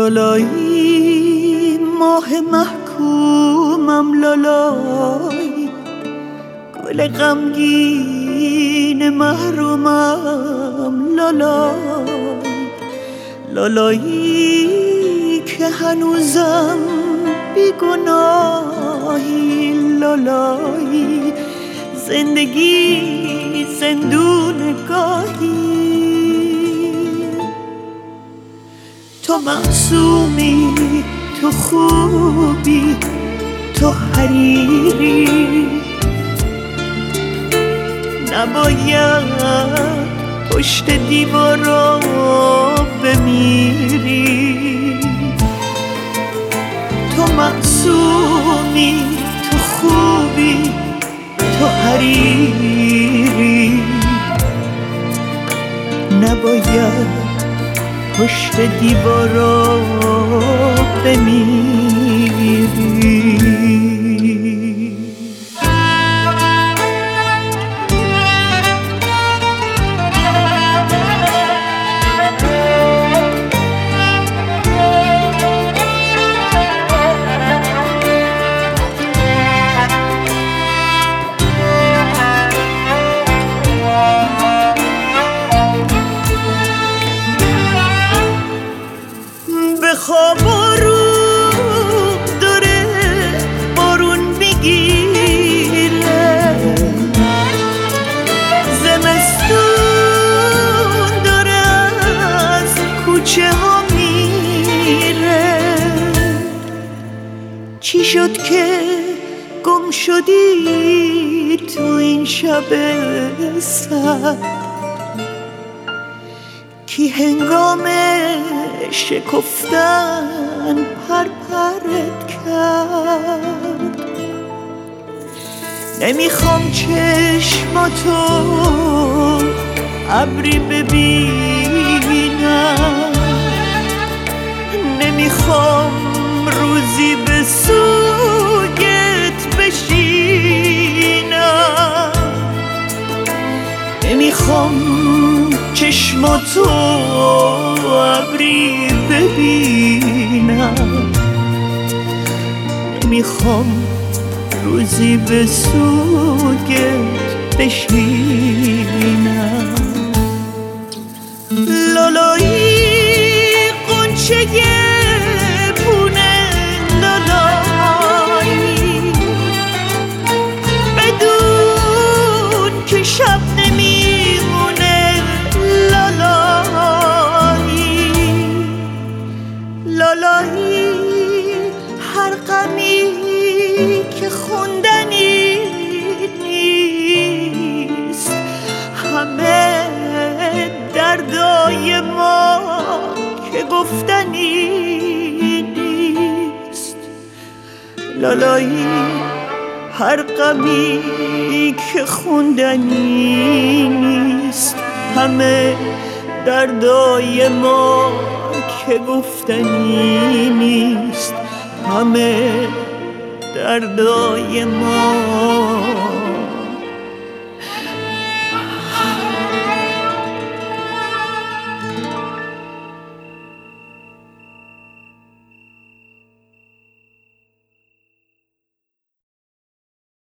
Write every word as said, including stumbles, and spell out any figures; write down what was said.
لالایی ماه محکومم، لالایی گل غمگین محرومم، لالایی لالایی که هنوزم بیگناهی، لالایی زندگی زندون گاهی. تو معصومی، تو خوبی، تو حریری، نباید پشت دیوارا بمیری. تو معصومی، تو خوبی، تو حریری، نباید پشت دیوارا بمیری. خواب رو داره بارون میگیره، زمستون داره از کوچه ها میره. چی شد که گم شدی تو این شب سرد؟ کی هنگام شکفتن پر پرت کرد؟ نمیخوام چشماتو ابری ببینم، نمیخوام روزی به سوگت بشینم، نمیخوام چشماتو ابری ببینم، نمیخوام روزی به سوگت بشینم. لالایی قنچه پونه، لالایی بدون که شب نمیمونه، لالایی لالایی هر غمی که خوندنی نیست، همه دردای ما که گفتنی نیست. لالایی هر غمی که خوندنی نیست، همه دردای ما که گفتنی نیست، همه دردای ما